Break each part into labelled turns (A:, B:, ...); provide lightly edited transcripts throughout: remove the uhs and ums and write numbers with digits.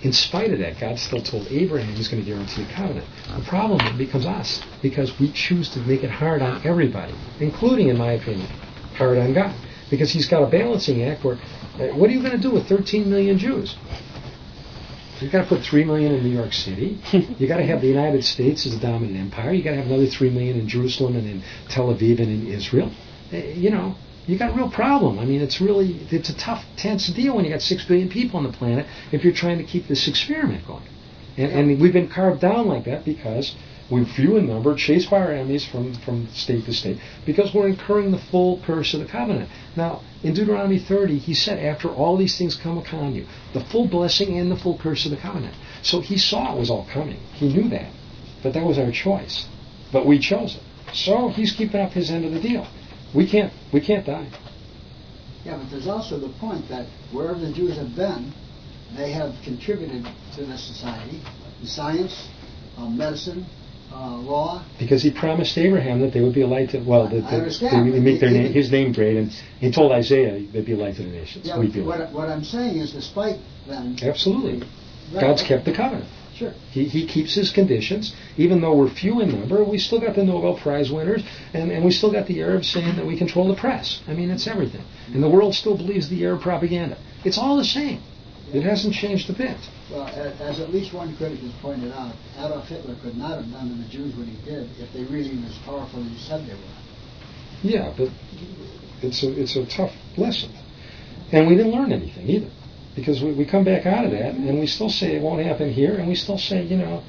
A: in spite of that, God still told Abraham He's going to guarantee a covenant. The problem becomes us, because we choose to make it hard on everybody, including, in my opinion, hard on God. Because He's got a balancing act where, what are you going to do with 13 million Jews? You've got to put 3 million in New York City. You've got to have the United States as a dominant empire. You've got to have another 3 million in Jerusalem and in Tel Aviv and in Israel. You got a real problem. I mean, it's a tough, tense deal when you got 6 billion people on the planet if you're trying to keep this experiment going. And we've been carved down like that because we're few in number, chased by our enemies from state to state, because we're incurring the full curse of the covenant. Now, in Deuteronomy 30, He said, after all these things come upon you, the full blessing and the full curse of the covenant. So He saw it was all coming. He knew that. But that was our choice. But we chose it. So He's keeping up His end of the deal. We can't die.
B: Yeah, but there's also the point that wherever the Jews have been, they have contributed to the society, in science, medicine, law.
A: Because He promised Abraham that they would be a light to,
B: I understand.
A: They would make His name great, and He told Isaiah they'd be a light to the nations.
B: Yeah, what I'm saying is, despite them...
A: Absolutely. God's kept the covenant.
B: Sure.
A: He keeps His conditions. Even though we're few in number, we still got the Nobel Prize winners, and we still got the Arabs saying that we control the press. I mean, it's everything. And the world still believes the Arab propaganda. It's all the same. It hasn't changed a bit.
B: Well, as at least one critic has pointed out, Adolf Hitler could not have done to the Jews what he did if they really were as powerful as he said they were.
A: Yeah, but it's a tough lesson. And we didn't learn anything either. Because we come back out of that, and we still say it won't happen here, and we still say,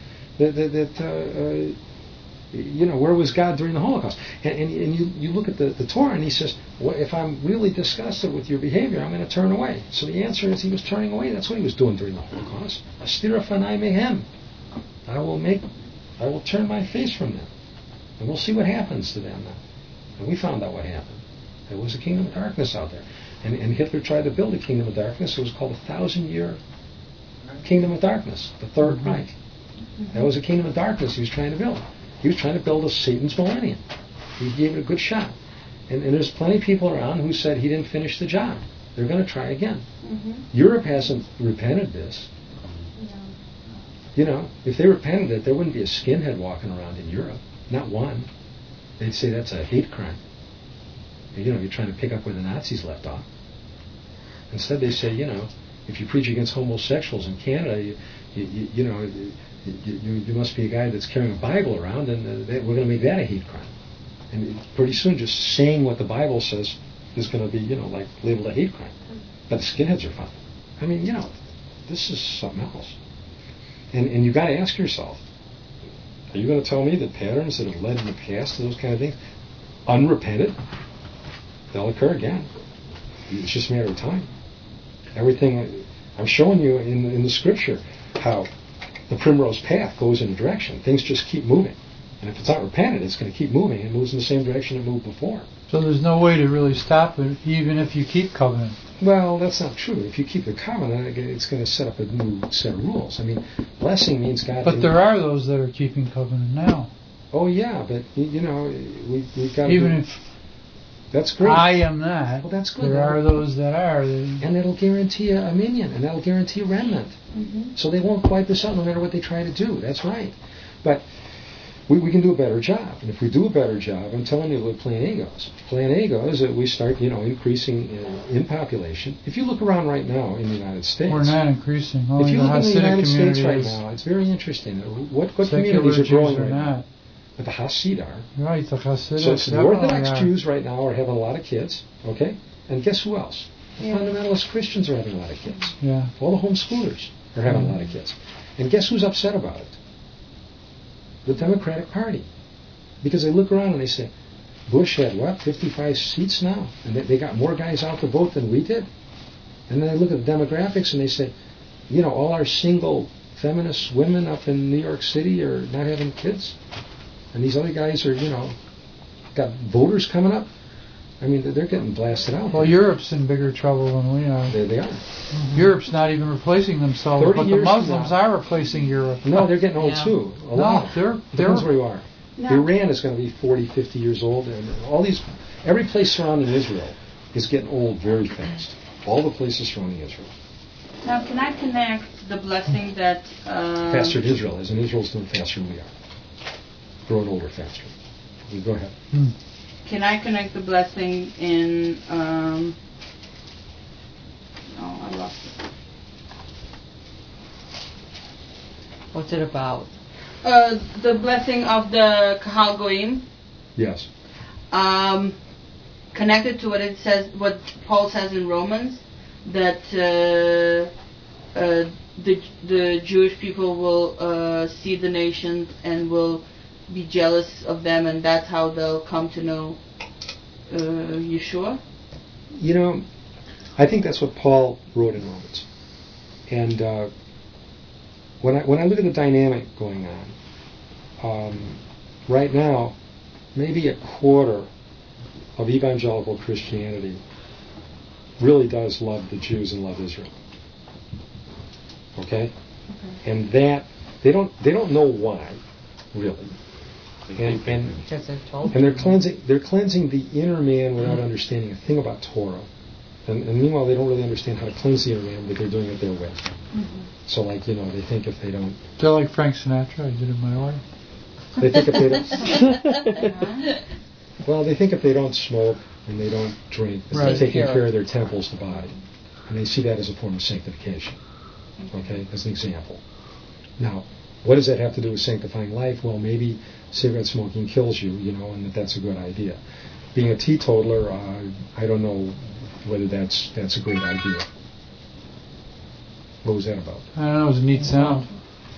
A: where was God during the Holocaust? And you look at the Torah, and He says, well, if I'm really disgusted with your behavior, I'm going to turn away. So the answer is He was turning away. That's what He was doing during the Holocaust. Astira fanai mehem. I will turn my face from them, and we'll see what happens to them now. And we found out what happened. There was a kingdom of darkness out there. And Hitler tried to build a kingdom of darkness. It was called the 1,000-year kingdom of darkness, the Third Reich. That was a kingdom of darkness He was trying to build. He was trying to build a Satan's millennium. He gave it a good shot. And there's plenty of people around who said he didn't finish the job. They're going to try again. Europe hasn't repented this. If they repented it, there wouldn't be a skinhead walking around in Europe. Not one. They'd say that's a hate crime. You're trying to pick up where the Nazis left off. Instead, they say, if you preach against homosexuals in Canada, you must be a guy that's carrying a Bible around, and we're going to make that a hate crime. And pretty soon, just saying what the Bible says is going to be, like labeled a hate crime. But the skinheads are fine. I mean, this is something else. And you got to ask yourself, are you going to tell me that patterns that have led in the past to those kind of things, unrepented, they'll occur again? It's just a matter of time. Everything I'm showing you in the Scripture, how the primrose path goes in a direction. Things just keep moving. And if it's not repented, it's going to keep moving. It moves in the same direction it moved before.
C: So there's no way to really stop it, even if you keep covenant.
A: Well, that's not true. If you keep the covenant, it's going to set up a new set of rules. I mean, blessing means God...
C: But there are those that are keeping covenant now.
A: Oh, yeah, but, we've got to...
C: Even if
A: that's great.
C: I am not.
A: Well, that's good.
C: There are those that are.
A: And it'll guarantee a minion, and that'll guarantee a remnant. So they won't wipe this out no matter what they try to do. That's right. But we can do a better job. And if we do a better job, I'm telling you what Plan A goes. Plan A goes that we start, increasing in population. If you look around right now in the United States...
C: We're not increasing.
A: If you look in the United States right now, it's very interesting. What communities are growing right now? But the Hasid are.
C: Right, the Hasidic.
A: So the Orthodox Jews right now are having a lot of kids, okay? And guess who else? The fundamentalist Christians are having a lot of kids.
C: Yeah.
A: All the homeschoolers are having a lot of kids. And guess who's upset about it? The Democratic Party. Because they look around and they say, Bush had, 55 seats now? And they got more guys out to vote than we did? And then they look at the demographics and they say, all our single feminist women up in New York City are not having kids? And these other guys are, got voters coming up. I mean, they're getting blasted out.
C: Well, Europe's in bigger trouble than we are.
A: They are.
C: Europe's not even replacing themselves, but the Muslims are replacing Europe.
A: No, they're getting old too. A lot. Depends where you are. No. Iran is going to be 40, 50 years old, and every place surrounding Israel is getting old very fast. All the places surrounding Israel.
D: Now, can I connect the blessing that...
A: faster than Israel is, and Israel's doing faster than we are. Growing older faster. Go ahead.
D: Can I connect the blessing in... I lost it.
E: What's it about?
D: The blessing of the Kahal Goim.
A: Yes.
D: Connected to what it says, what Paul says in Romans, that the Jewish people will see the nations and will be jealous of them, and that's how they'll come to know Yeshua.
A: You know, I think that's what Paul wrote in Romans, and when I look at the dynamic going on right now, maybe a quarter of evangelical Christianity really does love the Jews and love Israel. Okay? And that they don't know why, really. And they're cleansing the inner man without understanding a thing about Torah. And meanwhile, they don't really understand how to cleanse the inner man, but they're doing it their way. So, they think if they don't...
C: They're like Frank Sinatra, I did it my way.
A: They think if they don't... Well, they think if they don't smoke and they don't drink, that they're taking care of their temples, the body. And they see that as a form of sanctification. Okay? As an example. Now, what does that have to do with sanctifying life? Well, maybe cigarette smoking kills you, and that's a good idea. Being a teetotaler, I don't know whether that's a great idea. What was that about?
C: I don't know, it was a neat sound.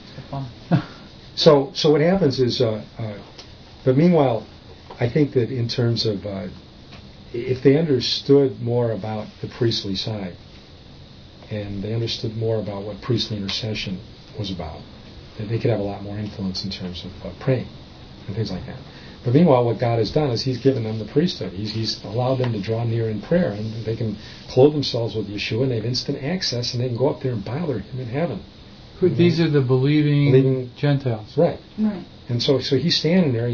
A: So what happens is, but meanwhile, I think that in terms of, if they understood more about the priestly side, and they understood more about what priestly intercession was about, then they could have a lot more influence in terms of praying and things like that. But meanwhile, what God has done is He's given them the priesthood. He's allowed them to draw near in prayer, and they can clothe themselves with Yeshua, and they have instant access, and they can go up there and bow their Him in heaven.
C: These are the believing Gentiles.
A: Right.
D: Right.
A: And so he's standing there,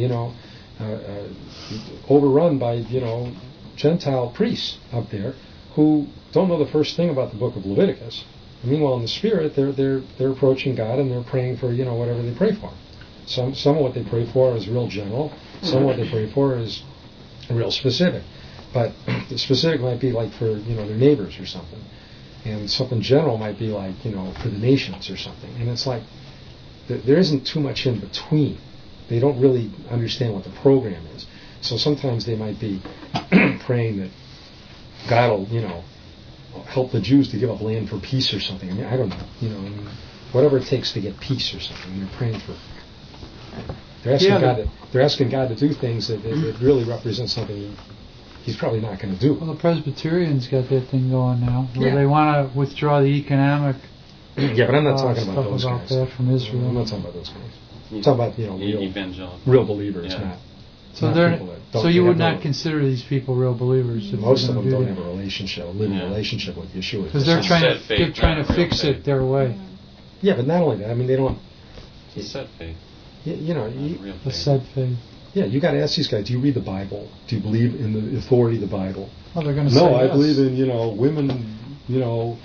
A: overrun by, Gentile priests up there who don't know the first thing about the book of Leviticus. And meanwhile, in the spirit, they're approaching God and they're praying for, whatever they pray for. Some of what they pray for is real general. Some of what they pray for is real specific. But the specific might be like for, their neighbors or something. And something general might be like, for the nations or something. And it's like, there isn't too much in between. They don't really understand what the program is. So sometimes they might be praying that God will, help the Jews to give up land for peace or something. I mean, I don't know. Whatever it takes to get peace or something. And they're praying for. They're asking God to do things that really represent something He's probably not going to do.
C: Well, the Presbyterians got that thing going now, where they want to withdraw the economic.
A: Yeah, but I'm not talking about those
C: guys. That from Israel.
A: I'm not talking about those guys. I'm talking about real believers, not.
C: So you would not consider these people real believers?
A: Most of them don't have a living relationship with Yeshua.
C: Because they're trying to fix it their way.
A: Yeah, but not only that. I mean, they don't.
F: It's set faith.
C: The said faith.
A: Yeah, you got to ask these guys. Do you read the Bible? Do you believe in the authority of the Bible?
C: Well, they're going to say
A: no. I
C: yes.
A: believe in women,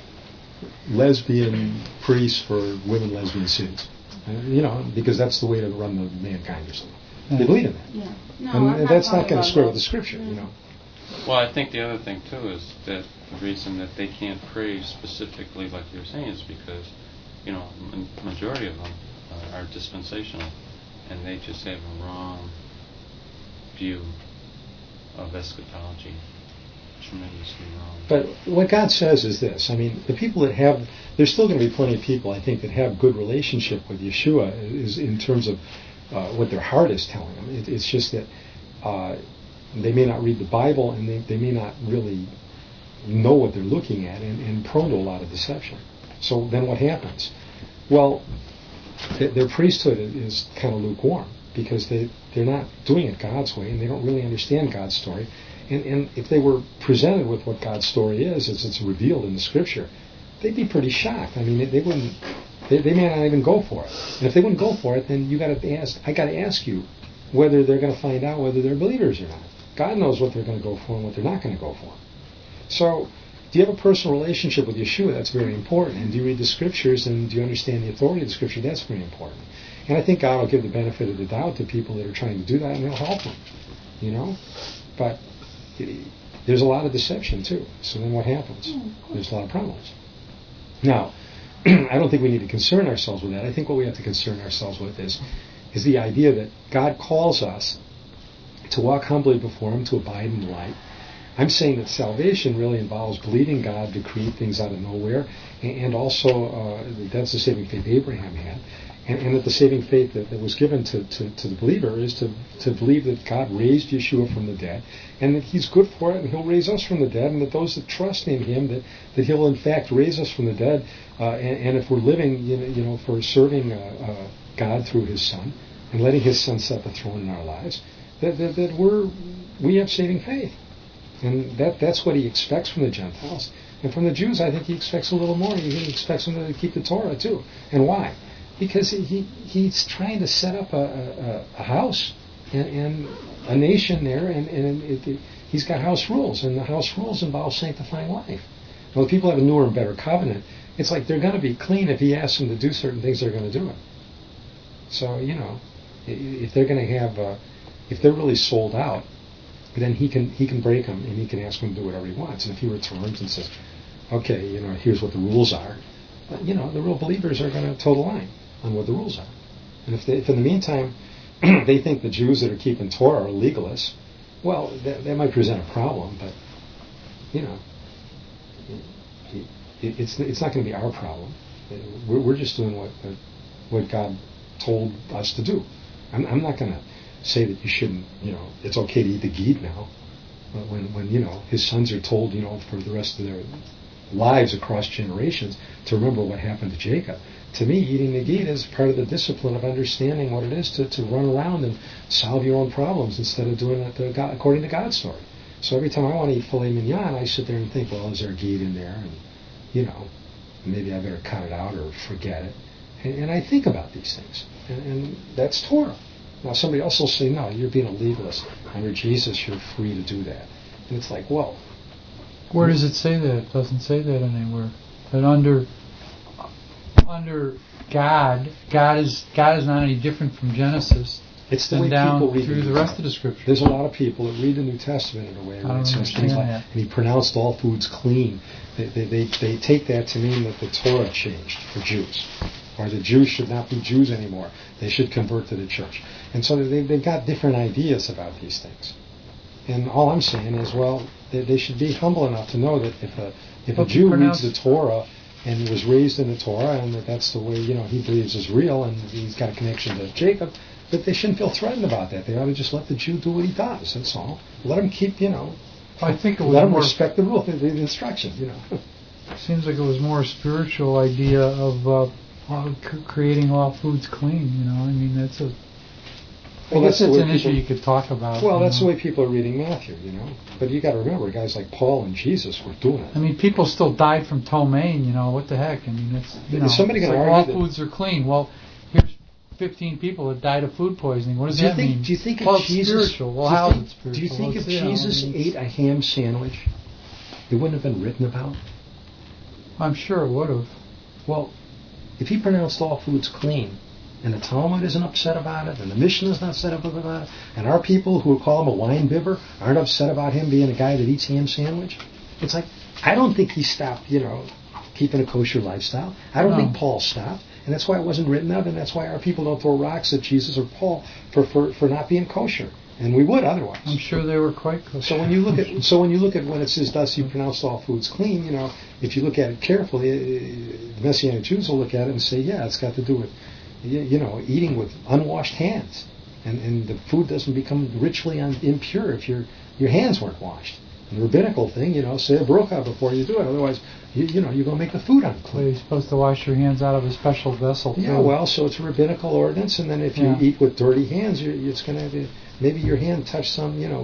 A: lesbian priests for women lesbian cities. Because that's the way to run the mankind or something. Yeah. They believe in that.
D: Yeah. No,
A: and that's not going to square with the Scripture,
F: Well, I think the other thing, too, is that the reason that they can't pray specifically like you're saying is because, the majority of them are dispensational, and they just have a wrong view of eschatology. Tremendously wrong.
A: But what God says is this. I mean, the people that have... There's still going to be plenty of people, I think, that have good relationship with Yeshua is in terms of what their heart is telling them. It's just that they may not read the Bible and they may not really know what they're looking at and prone to a lot of deception. So then what happens? Well, their priesthood is kind of lukewarm because they're not doing it God's way and they don't really understand God's story. And if they were presented with what God's story is, as it's revealed in the Scripture, they'd be pretty shocked. I mean, they wouldn't. They may not even go for it. And if they wouldn't go for it, then I got to ask you whether they're going to find out whether they're believers or not. God knows what they're going to go for and what they're not going to go for. So do you have a personal relationship with Yeshua? That's very important. And do you read the Scriptures, and do you understand the authority of the Scripture? That's very important. And I think God will give the benefit of the doubt to people that are trying to do that, and He'll help them. You know? But there's a lot of deception, too. So then what happens? There's a lot of problems. Now, I don't think we need to concern ourselves with that. I think what we have to concern ourselves with is the idea that God calls us to walk humbly before Him, to abide in the light. I'm saying that salvation really involves believing God to create things out of nowhere, and also that's the saving faith Abraham had, and that the saving faith that was given to the believer is to believe that God raised Yeshua from the dead, and that He's good for it, and He'll raise us from the dead, and that those that trust in Him, that He'll in fact raise us from the dead, and if we're living, for serving God through His Son, and letting His Son set the throne in our lives, that we have saving faith. And that's what He expects from the Gentiles. And from the Jews, I think He expects a little more. He expects them to keep the Torah too. And why? Because He's trying to set up a house and a nation there, and He's got house rules, and the house rules involve sanctifying life. Well, the people have a newer and better covenant. It's like they're going to be clean. If He asks them to do certain things, they're going to do it. So, if they're going to have, if they're really sold out, then he can break them, and He can ask them to do whatever He wants. And if He returns and says, okay, here's what the rules are, the real believers are going to toe the line on what the rules are. And if in the meantime they think the Jews that are keeping Torah are legalists, well, that might present a problem, but it's not going to be our problem. We're just doing what God told us to do. I'm not going to say that you shouldn't, it's okay to eat the geed now, but when His sons are told, for the rest of their lives across generations to remember what happened to Jacob. To me, eating the geed is part of the discipline of understanding what it is to run around and solve your own problems instead of doing it according to God's story. So every time I want to eat filet mignon, I sit there and think, well, is there a geed in there? And, maybe I better cut it out or forget it. And I think about these things. And that's Torah. Now somebody else will say, no, you're being a legalist. Under Jesus, you're free to do that. And it's like, well...
C: Where does it say that? It doesn't say that anywhere. That under God is not any different from Genesis.
A: It's the way
C: down
A: people read
C: through the rest of the Scripture.
A: There's a lot of people that read the New Testament in a way where it says things like, and He pronounced all foods clean. They take that to mean that the Torah changed for Jews, or the Jews should not be Jews anymore. They should convert to the church. And so they've got different ideas about these things. And all I'm saying is, well, they should be humble enough to know that if a Jew reads the Torah and was raised in the Torah, and that's the way he believes is real, and he's got a connection to Jacob, that they shouldn't feel threatened about that. They ought to just let the Jew do what he does. That's all. Let him keep,
C: I think it was
A: let him respect the rule, the instructions.
C: Seems like it was more a spiritual idea of creating all foods clean. I mean, that's a. Well, that's an issue you could talk about.
A: Well, that's the way people are reading Matthew, But you got to remember, guys like Paul and Jesus were doing it.
C: I mean, people still died from ptomaine. What the heck? I mean, it's
A: somebody going to
C: argue all foods are clean. Well, here's 15 people that died of food poisoning. What does that mean?
A: Do you think
C: if
A: Jesus?
C: Spiritual. Well, how is it spiritual?
A: Do you think if Jesus ate a ham sandwich, it wouldn't have been written about?
C: I'm sure it would have.
A: Well, if He pronounced all foods clean, and the Talmud isn't upset about it, and the Mishnah is not upset about it, and our people who call him a wine bibber aren't upset about him being a guy that eats ham sandwich, it's like, I don't think he stopped, keeping a kosher lifestyle. I don't think Paul stopped, and that's why it wasn't written of, and that's why our people don't throw rocks at Jesus or Paul for not being kosher. And we would otherwise.
C: I'm sure they were quite kosher.
A: So when you look at when it says, "Thus you pronounced all foods clean," if you look at it carefully, the Messianic Jews will look at it and say, "Yeah, it's got to do with, eating with unwashed hands, and the food doesn't become ritually impure if your hands weren't washed." And the rabbinical thing, say a bracha before you do it, otherwise, you're going to make the food unclean.
C: Well, you're supposed to wash your hands out of a special vessel.
A: Yeah, well, so it's a rabbinical ordinance, and then if you eat with dirty hands, it's going to maybe your hand touched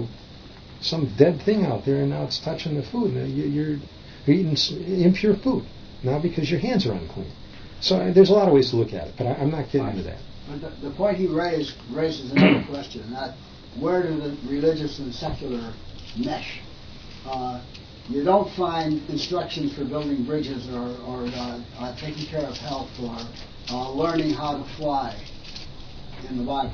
A: some dead thing out there, and now it's touching the food. And you're eating impure food now because your hands are unclean. So there's a lot of ways to look at it, but I'm not getting into that.
B: But the point he raises another question, that where do the religious and secular mesh? You don't find instructions for building bridges or taking care of health or learning how to fly in the Bible.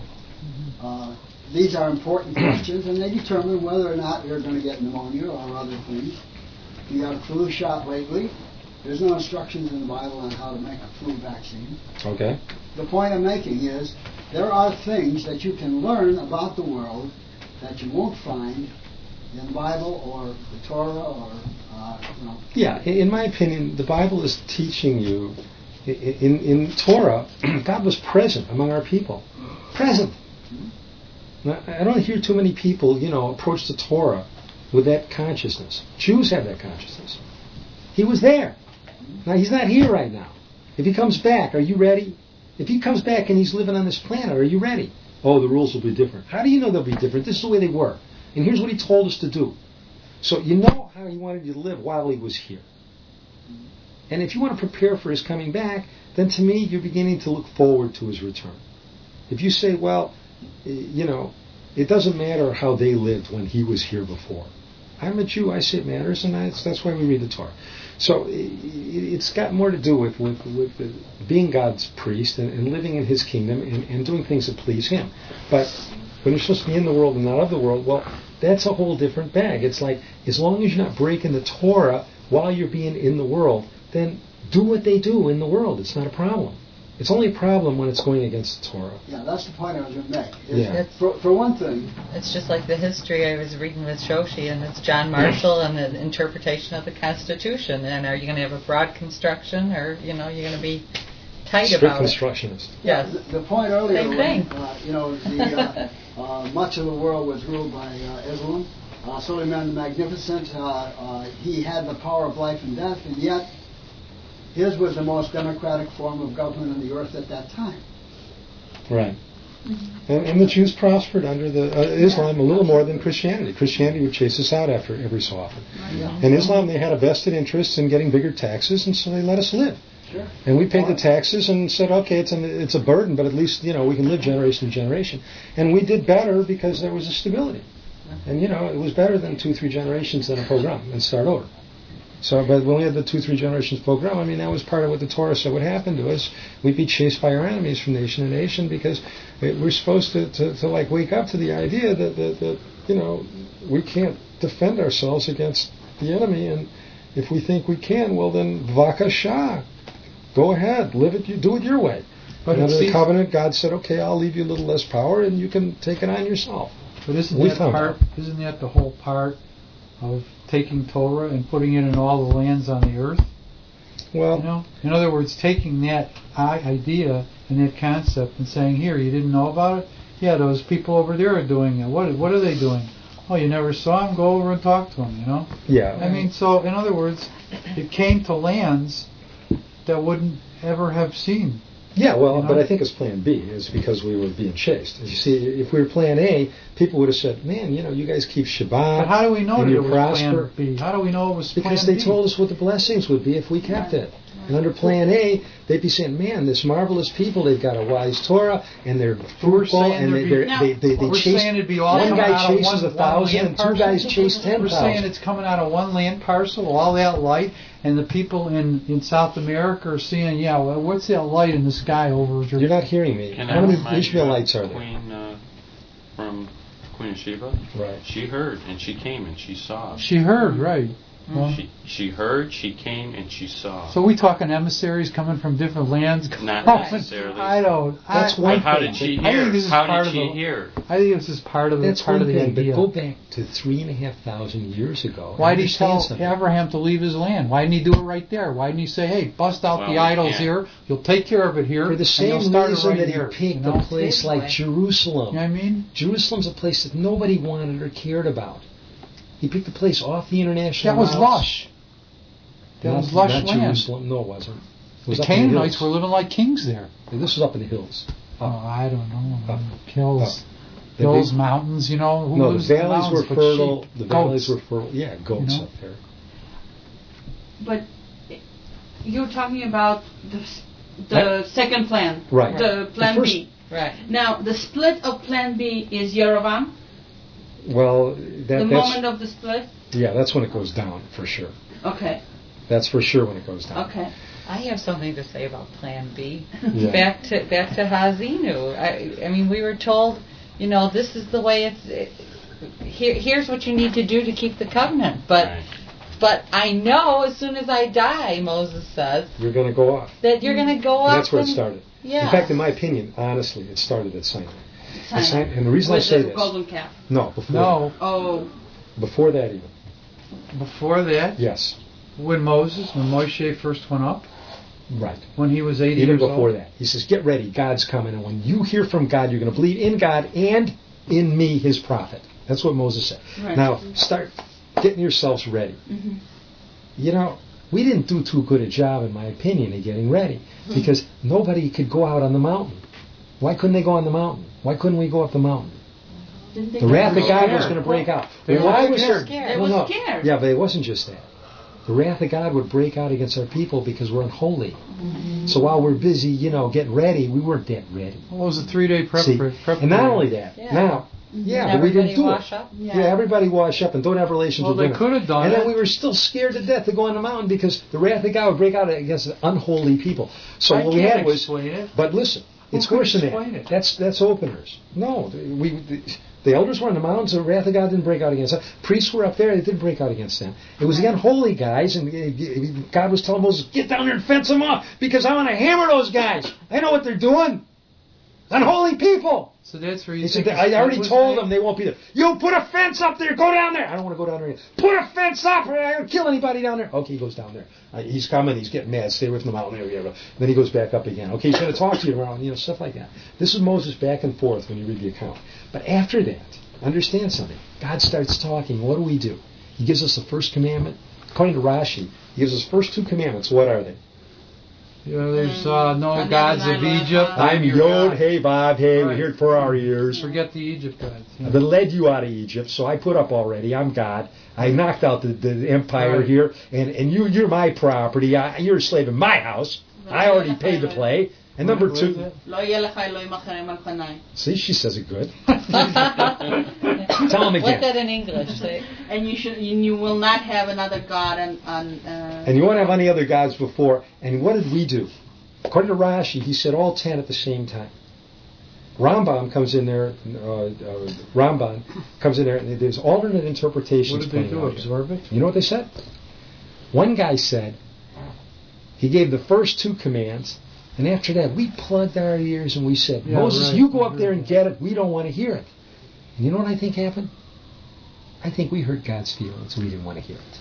B: These are important questions, and they determine whether or not you're going to get pneumonia or other things. You got a flu shot lately. There's no instructions in the Bible on how to make a flu vaccine.
A: Okay.
B: The point I'm making is there are things that you can learn about the world that you won't find in the Bible or the Torah or,
A: Yeah, in my opinion, the Bible is teaching you. In Torah, God was present among our people. Present. Now, I don't hear too many people, approach the Torah with that consciousness. Jews have that consciousness. He was there. Now, he's not here right now. If he comes back, are you ready? If he comes back and he's living on this planet, are you ready? Oh, the rules will be different. How do you know they'll be different? This is the way they were. And here's what he told us to do. So you know how he wanted you to live while he was here. And if you want to prepare for his coming back, then to me, you're beginning to look forward to his return. If you say, well, it doesn't matter how they lived when he was here before. I'm a Jew, I say it matters, and that's why we read the Torah. So it's got more to do with being God's priest and living in his kingdom and doing things that please him. But when you're supposed to be in the world and not of the world, well, that's a whole different bag. It's like, as long as you're not breaking the Torah while you're being in the world, then do what they do in the world. It's not a problem. It's only a problem when it's going against the Torah.
B: Yeah, that's the point I was going to make.
A: Yeah.
B: For one thing...
E: It's just like the history I was reading with Shoshi, and it's John Marshall and the interpretation of the Constitution. And are you going to have a broad construction, or, you're going to be tight
A: Strict
E: about
A: constructionist.
E: it? Yes.
B: The point earlier,
E: Same thing.
B: Much of the world was ruled by Islam. Suleiman the Magnificent, he had the power of life and death, and yet his was the most democratic form of government on the earth at that time.
A: Right. And the Jews prospered under the Islam a little more than Christianity. Christianity would chase us out after every so often.
B: Yeah.
A: In Islam, they had a vested interest in getting bigger taxes, and so they let us live.
B: Sure.
A: And we paid the taxes and said, okay, it's a burden, but at least we can live generation to generation. And we did better because there was a stability. And it was better than 2-3 generations than a pogrom and start over. So, but when we had the 2-3 generations pogrom, that was part of what the Torah said would happen to us. We'd be chased by our enemies from nation to nation because we're supposed to wake up to the idea that we can't defend ourselves against the enemy, and if we think we can, well then vakasha, go ahead, live it, do it your way. But under the covenant, God said, okay, I'll leave you a little less power, and you can take it on yourself.
C: But isn't that the whole part of taking Torah and putting it in all the lands on the earth?
A: Well,
C: in other words, taking that idea and that concept and saying, here, you didn't know about it? Yeah, those people over there are doing it. What are they doing? Oh, you never saw them? Go over and talk to them,
A: Yeah.
C: So in other words, it came to lands that wouldn't ever have seen.
A: Yeah, well, but I think it's plan B, is because we were being chased. As you see, if we were plan A, people would have said, man, you guys keep Shabbat.
C: But how do we know that it was
A: prosper.
C: plan B? How do we know it was plan B?
A: Because they told us what the blessings would be if we kept it. And under plan A, they'd be saying, man, this marvelous people, they've got a wise Torah, and they're fruitful, and they chase. One guy chases 1,000, and 2 guys chase 10,000.
C: We're saying it's coming out of one land parcel, all that light, and the people in South America are seeing, what's that light in the sky over?
A: You're not hearing me. How many Ishmaelites are there?
F: From Queen of Sheba?
A: Right.
F: She heard, and she came, and she saw.
C: She heard, right.
F: Well, she heard, she came, and she saw.
C: So we talking emissaries coming from different lands?
F: Not necessarily.
A: That's one thing.
F: How did she hear? How did she hear?
C: I think this is part of the idea.
A: But go back to 3,500 years ago.
C: Why did he tell Abraham to leave his land? Why didn't he do it right there? Why didn't he say, hey, bust out the idols here, you'll take care of it here,
A: for the same reason that he picked a place like Jerusalem.
C: You know what I mean?
A: Jerusalem's a place that nobody wanted or cared about. He picked a place off the international routes.
C: That was lush. That was lush land.
A: Jerusalem. No, it wasn't.
C: The Canaanites were living like kings there.
A: This was up in the hills.
C: I don't know. Hills, mountains, Who lives
A: the valleys were fertile.
C: The valleys
A: were fertile. Yeah, goats up there.
D: But you're talking about the second plan.
A: Right.
D: The plan B.
E: Right.
D: Now, the split of plan B is Yerovam.
A: Well,
D: the moment of the split.
A: Yeah, that's when it goes down, for sure.
D: Okay.
A: That's for sure when it goes down.
D: Okay.
E: I have something to say about Plan B.
A: Yeah.
E: Back to Hazinu. I mean, we were told, this is the way here's what you need to do to keep the covenant. But I know as soon as I die, Moses says,
A: you're going to go off.
E: That you're going to go off.
A: And that's where it started.
E: Yeah.
A: In fact, in my opinion, honestly, it started at Sinai. And the reason I say this...
D: golden calf.
A: No, before
C: No.
A: that.
D: Oh.
A: Before that even.
C: Before that?
A: Yes.
C: When Moshe first went up?
A: Right.
C: When he was 80
A: even
C: years old?
A: before that. He says, get ready, God's coming. And when you hear from God, you're going to believe in God and in me, his prophet. That's what Moses said.
D: Right.
A: Now, start getting yourselves ready.
D: Mm-hmm.
A: We didn't do too good a job, in my opinion, of getting ready. Because nobody could go out on the mountain. Why couldn't they go on the mountain? Why couldn't we go up the mountain? The wrath of God was going to break out.
E: They
A: Why
E: were
A: was there?
E: scared.
D: They were scared.
A: Yeah, but it wasn't just that. The wrath of God would break out against our people because we're unholy. Mm-hmm. So while we're busy, getting ready, we weren't that ready.
C: Well, it was a 3-day prep.
A: And not only that, but we didn't do it.
E: Up?
A: Yeah, everybody wash up and don't have relations with women.
C: Well, they could have done
A: it. And
C: it.
A: then we were still scared to death to go on the mountain because the wrath of God would break out against unholy people. So what we had was... But listen, it's worse than that. That's openers. No, the elders were on the mountains, the wrath of God didn't break out against them. Priests were up there, it didn't break out against them. It was the unholy guys, and God was telling Moses, get down there and fence them off, because I want to hammer those guys. I know what they're doing. Unholy people.
C: So that's where you
A: said, I already told them they won't be there. You put a fence up there, go down there. I don't want to go down there. Put a fence up, I don't kill anybody down there. Okay, he goes down there. He's coming, he's getting mad, stay away from the mountain area. Then he goes back up again. Okay, he's going to talk to you tomorrow, stuff like that. This is Moses back and forth when you read the account. But after that, understand something. God starts talking. What do? He gives us the first commandment. According to Rashi, he gives us first 2 commandments. What are they?
C: There's no gods of Egypt.
A: I'm Yod, hey, Bob, hey, we hear it for our ears.
C: Forget the Egypt gods.
A: I've been led you out of Egypt, so I put up already. I'm God. I knocked out the empire here, and you're my property. You're a slave in my house. I already paid to play. And number 2... See, she says it good. Tell him again.
E: What's that in English?
D: And you will not have another god
A: and you won't have any other gods before. And what did we do? According to Rashi, he said all 10 at the same time. Rambam comes in there, and there's alternate interpretations.
C: What did they do, absorb it?
A: You know what they said? One guy said, he gave the first 2 commands, and after that, we plugged our ears and we said, Moses, you go up there and get it. We don't want to hear it. And you know what I think happened? I think we hurt God's feelings. We didn't want to hear it.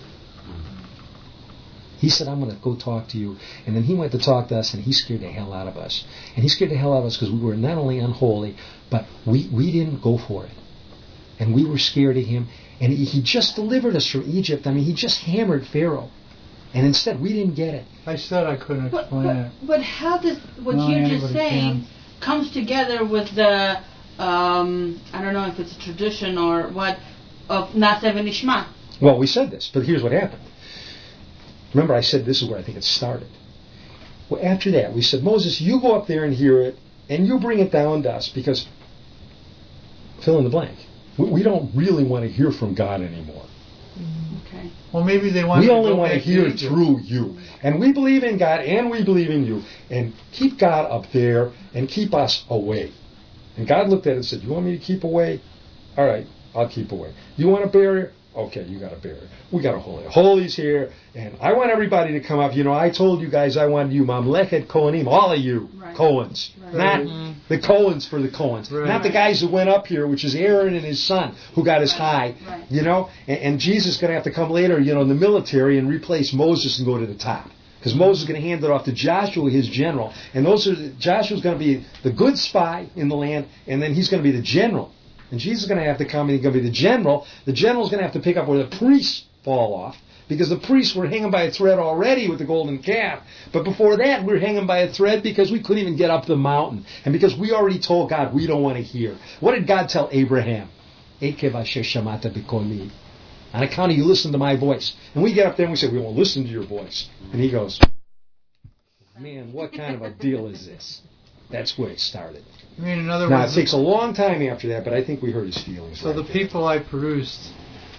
A: He said, I'm going to go talk to you. And then he went to talk to us, and he scared the hell out of us. And he scared the hell out of us because we were not only unholy, but we didn't go for it. And we were scared of him. And he just delivered us from Egypt. I mean, he just hammered Pharaoh. And instead, we didn't get it.
C: I said I couldn't explain it.
D: But how does what you're just saying comes together with the, I don't know if it's a tradition or what, of Naseh v'Nishma?
A: Well, we said this, but here's what happened. Remember, I said this is where I think it started. Well, after that, we said, Moses, you go up there and hear it, and you bring it down to us, because, fill in the blank, we don't really want to hear from God anymore.
D: Okay.
C: Well, maybe they want.
A: We only want to hear through you, and we believe in God, and we believe in you, and keep God up there and keep us away. And God looked at it and said, "You want me to keep away? All right, I'll keep away. You want a barrier? Okay, you got a barrier. We got a holy. Holy's here, and I want everybody to come up. I told you guys I wanted you, Mamlechet Kohanim, all of you, right. Cohens, right. Not the Cohens for the Cohens, right. Not the guys who went up here, which is Aaron and his son, who got his high, right. And Jesus is going to have to come later, in the military and replace Moses and go to the top. Because Moses is going to hand it off to Joshua, his general, and Joshua's going to be the good spy in the land, and then he's going to be the general. And Jesus is going to have to come and he's going to be the general. The general's going to have to pick up where the priests fall off. Because the priests were hanging by a thread already with the golden calf. But before that, we were hanging by a thread because we couldn't even get up the mountain. And because we already told God we don't want to hear. What did God tell Abraham? Ekev asher shamata b'koli. On account of you listen to my voice. And we get up there and we say, we won't listen to your voice. And he goes, man, what kind of a deal is this? That's where it started.
C: I mean, in other words,
A: it takes a long time after that, but I think we hurt his feelings.
C: So the people I produced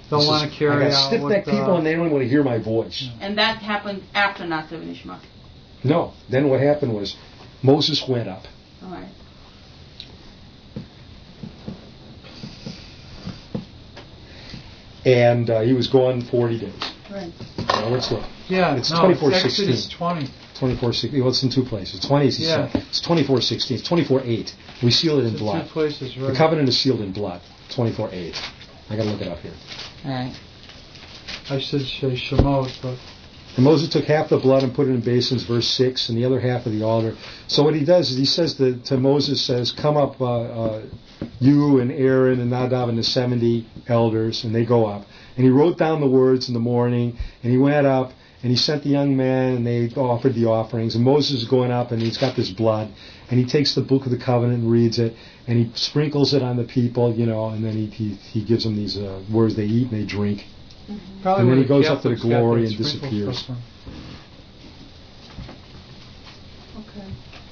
C: don't want to carry
A: I got
C: out
A: stiff-necked people, and they don't want to hear my voice.
D: And that happened after Nasa V'Nishma.
A: No. Then what happened was Moses went up.
D: All right.
A: And he was gone 40 days.
D: Right.
A: Now let's look.
C: Yeah,
A: It's
C: no,
A: 24:16.
C: Exodus 20.
A: 24:16. Well, it's in two places. 20 is
C: Yeah.
A: It's 24:16. It's 24:8. We seal it in
C: It's
A: blood.
C: two places, right?
A: The covenant is sealed in blood. 24:8. I got to look it up here.
E: All right.
C: I should say Shemot, but
A: And Moses took half the blood and put it in basins, verse 6, and the other half of the altar. So what he does is he says to Moses, says, come up, you and Aaron and Nadab and the 70 elders, and they go up. And he wrote down the words in the morning, and he went up, and he sent the young men, and they offered the offerings. And Moses is going up, and he's got this blood, and he takes the book of the covenant and reads it, and he sprinkles it on the people, and then he gives them these words they eat and they drink.
C: probably
A: And then
C: where
A: he goes
C: the
A: up to the
C: Catholics got
A: glory
C: that
A: and
C: sprinkle
A: disappears.
C: stuff from.
D: Okay.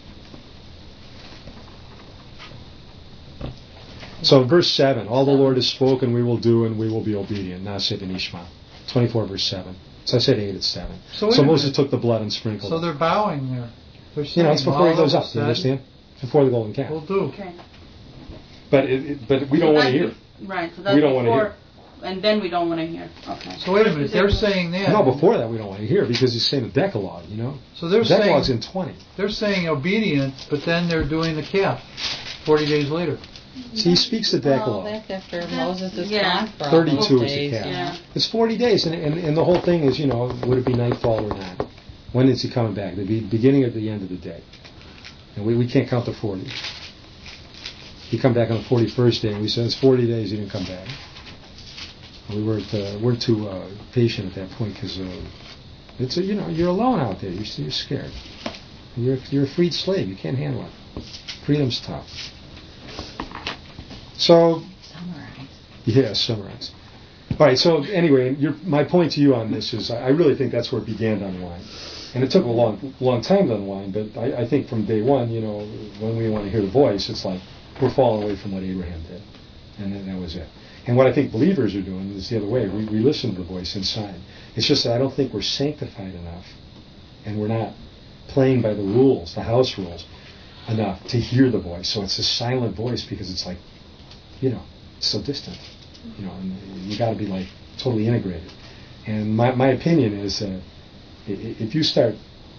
A: So verse 7, all the Lord has spoken, we will do, and we will be obedient. Naseh v'nishma. 24 verse 7. So I said 8, it's 7.
C: So wait
A: So
C: a
A: Moses
C: minute.
A: took the blood and sprinkled
C: So
A: it.
C: they're bowing there. They're saying,
A: It's before he
C: all
A: goes
C: that
A: up,
C: was
A: you
C: said,
A: understand? It's before the golden calf.
C: We'll do.
D: Okay.
A: But we don't want to
D: that's
A: hear.
D: Right. So that's
A: We don't wanna
D: before,
A: hear.
D: and then we don't want to hear. Okay.
C: So wait a minute, they're saying that.
A: No, before that we don't want to hear because he's saying the Decalogue,
C: So they're
A: The Decalogue's
C: saying
A: in 20.
C: they're saying obedience, but then they're doing the calf 40 days later.
A: See, he speaks the
E: Well,
A: Decalogue.
E: that's after Moses is
D: Yeah.
E: gone for all
A: 32
E: those
A: is the
E: days.
A: calf.
D: Yeah.
A: It's 40 days, and the whole thing is, would it be nightfall or not? When is he coming back? The beginning or the end of the day? And we can't count to 40. He come back on the 41st day, and we said it's 40 days he didn't come back. We weren't too patient at that point because it's you're alone out there. You're scared. You're a freed slave. You can't handle it. Freedom's tough. So summarize. All right. So anyway, my point to you on this is I really think that's where it began to unwind, and it took a long time to unwind. But I think from day one, when we want to hear the voice, it's like we're falling away from what Abraham did, and then that was it. And what I think believers are doing is the other way. We listen to the voice inside. It's just that I don't think we're sanctified enough, and we're not playing by the rules, the house rules, enough to hear the voice. So it's a silent voice because it's like, it's so distant. And you got to be like totally integrated. And my opinion is that if you start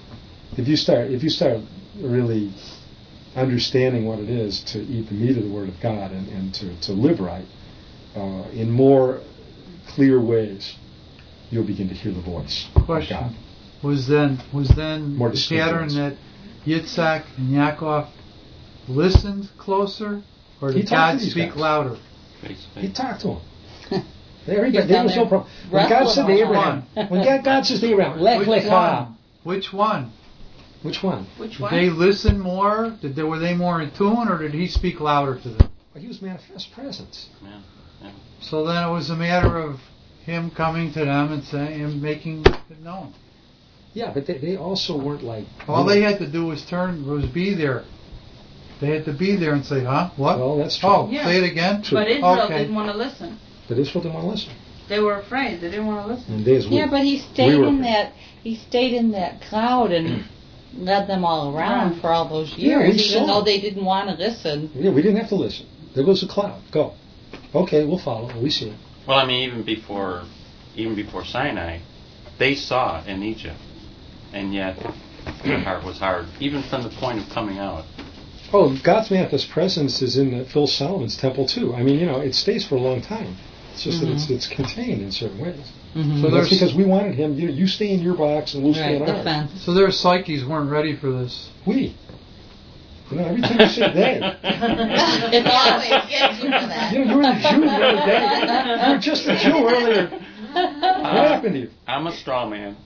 A: really understanding what it is to eat the meat of the Word of God and to live right in more clear ways, you'll begin to hear the voice
C: Question:
A: of God.
C: Was then
A: More
C: the
A: distinct
C: pattern
A: voice.
C: that Yitzhak and Yaakov listened closer, or
A: He
C: did
A: talked
C: God
A: to these
C: speak
A: guys.
C: louder?
A: He talked to him. There was no problem. When
E: wrestling
A: God said to Abraham,
E: on.
A: when God says to Abraham, Lech
C: Which
A: lecha.
C: one? Which one?
A: Which one?
D: Which
C: Did
D: one?
C: they listen more? Were they more in tune, or did he speak louder to them?
A: Well, he was manifest presence.
F: Yeah.
C: So then it was a matter of him coming to them and saying and making it known.
A: Yeah, but they also weren't like...
C: All they had to do was be there. They had to be there and say, huh? What?
A: Well, that's true.
C: Oh,
D: Yeah.
C: say it again?
D: But Israel
C: Okay.
D: didn't want to listen.
A: But Israel didn't want to listen.
D: They were afraid. They didn't want to listen.
A: And they as we.
E: Yeah, but he stayed
A: were
E: in
A: afraid.
E: that. He stayed in that cloud and led them all around
D: Yeah.
E: for all those
A: Yeah, we
E: years,
A: saw.
E: even though they didn't want to listen.
A: Yeah, we didn't have to listen. There goes the cloud. Go. Okay, we'll follow. We see it.
F: Well, I mean, even before Sinai, they saw in Egypt, and yet their heart was hard, even from the point of coming out.
A: Oh, God's manifest presence is in Phil Solomon's temple too. I mean, it stays for a long time. It's just that it's contained in certain ways.
E: Mm-hmm.
C: So
A: That's
C: there's
A: because we wanted him. You stay in your box and we'll stay in ours.
E: defense.
C: So their psyches weren't ready for this.
A: We. Every time you say they.
E: It always gets you for that.
A: You were a Jew the other day. You were just a Jew earlier. What happened to you?
F: I'm a straw man.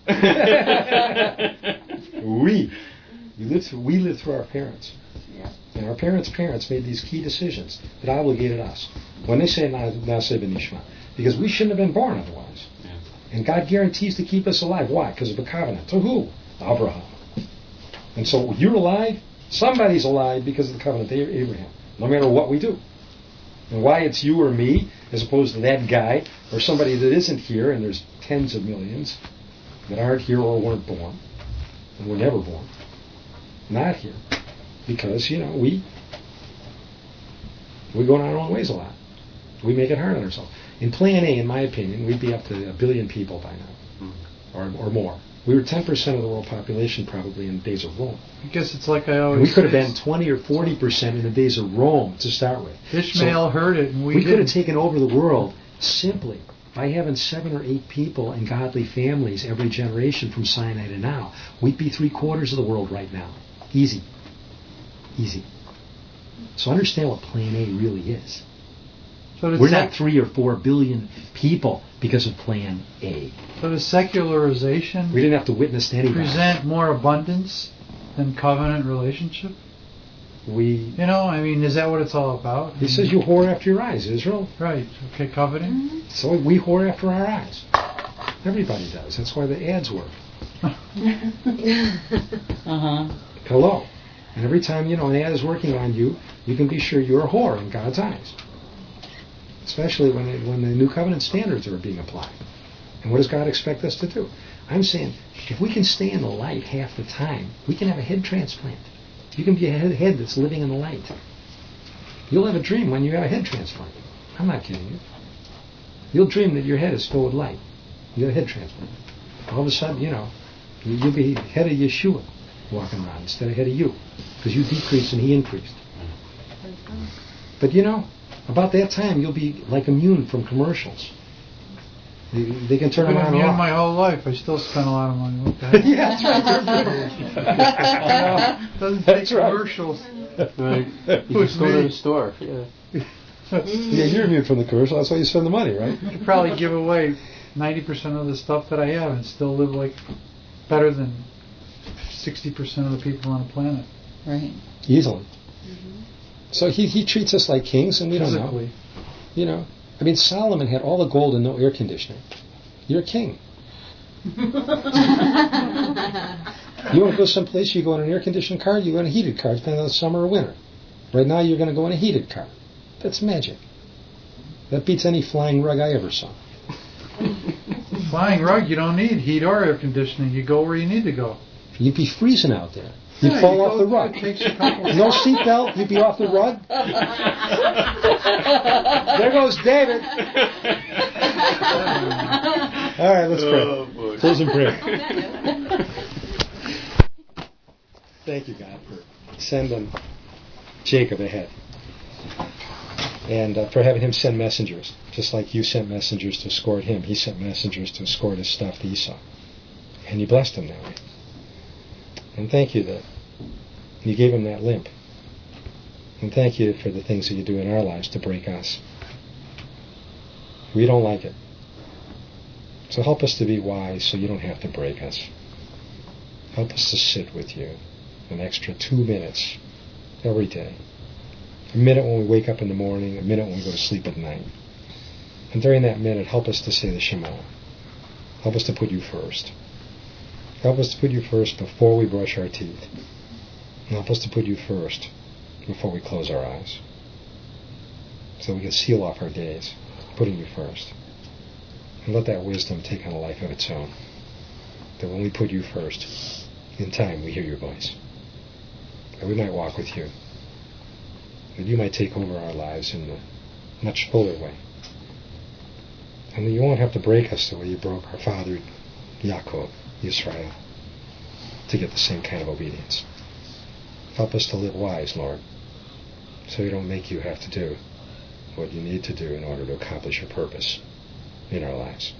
A: We lived through our parents.
D: Yeah.
A: And our parents' made these key decisions that obligated us. When they say Naseh v'nishma, because we shouldn't have been born otherwise.
F: Yeah.
A: And God guarantees to keep us alive. Why? Because of a covenant. To who? Abraham. And so you're alive, somebody's alive because of the covenant to Abraham, no matter what we do. And why it's you or me as opposed to that guy or somebody that isn't here, and there's tens of millions that aren't here or weren't born, and were never born, not here. Because, we go in our own ways a lot. We make it hard on ourselves. In Plan A, in my opinion, we'd be up to 1 billion people by now, or more. We were 10% of the world population probably in the days of Rome.
C: I guess it's like I always
A: and we could have been 20 or 40% in the days of Rome to start with.
C: Ishmael heard it, and
A: we could have taken over the world simply by having 7 or 8 people in godly families every generation from Sinai to now. We'd be 3/4 of the world right now. Easy. So understand what Plan A really is.
C: So
A: we're not 3 or 4 billion people because of Plan A.
C: So does secularization
A: we didn't have to witness anybody.
C: Present more abundance than covenant relationship? Is that what it's all about?
A: He says you whore after your eyes, Israel.
C: Right. Okay, coveting.
D: Mm-hmm.
A: So we whore after our eyes. Everybody does. That's why the ads work. Hello. And every time, an ad is working on you, you can be sure you're a whore in God's eyes. Especially when the new covenant standards are being applied. And what does God expect us to do? I'm saying, if we can stay in the light half the time, we can have a head transplant. You can be a head that's living in the light. You'll have a dream when you have a head transplant. I'm not kidding you. You'll dream that your head is filled with light. You get a head transplant. All of a sudden, you'll be head of Yeshua walking around instead of head of you. Because you decreased and he increased. But about that time, you'll be like immune from commercials. They can turn them on and off.
C: My whole life, I still spend a lot of money. What the heck?
A: Yeah, that's right.
C: Doesn't take commercials.
G: Right. You just go to the store. Yeah.
A: Yeah, you're immune from the commercial. That's why you spend the money, right?
C: You could probably give away 90% of the stuff that I have and still live like better than 60% of the people on the planet.
E: Right.
A: Easily. So he treats us like kings, and we don't know. Solomon had all the gold and no air conditioning. You're a king. You want to go someplace, you go in an air-conditioned car, you go in a heated car, depending on the summer or winter. Right now, you're going to go in a heated car. That's magic. That beats any flying rug I ever saw.
C: Flying rug, you don't need heat or air conditioning. You go where you need to go.
A: You'd be freezing out there. You'd fall off the rug. No seatbelt, you'd be off the rug. There goes David. All right, let's pray. Close in prayer. Thank you, God, for sending Jacob ahead. And for having him send messengers. Just like you sent messengers to escort him, he sent messengers to escort his stuff to Esau. And you blessed him that way. And thank you that you gave him that limp. And thank you for the things that you do in our lives to break us. We don't like it. So help us to be wise so you don't have to break us. Help us to sit with you an extra 2 minutes every day. A minute when we wake up in the morning, a minute when we go to sleep at night. And during that minute, help us to say the Shema. Help us to put you first. Help us to put you first before we brush our teeth. And help us to put you first before we close our eyes. So we can seal off our days, putting you first. And let that wisdom take on a life of its own. That when we put you first, in time we hear your voice. That we might walk with you. That you might take over our lives in a much fuller way. And that you won't have to break us the way you broke our father, Yaakov, Israel, to get the same kind of obedience. Help us to live wise, Lord, so we don't make you have to do what you need to do in order to accomplish your purpose in our lives.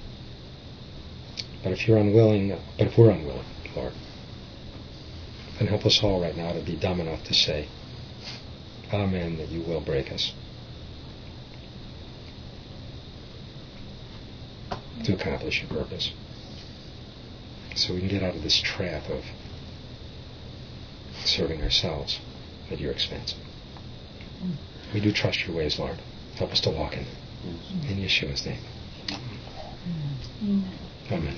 A: But if we're unwilling, Lord, then help us all right now to be dumb enough to say, Amen, that you will break us to accomplish your purpose. So we can get out of this trap of serving ourselves at your expense. We do trust your ways, Lord. Help us to walk in them. In Yeshua's name. Amen.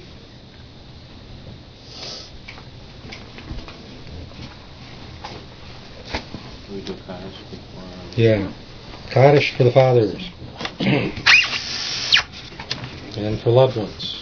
F: We do cars before.
A: Yeah. Kaddish for the fathers and for loved ones.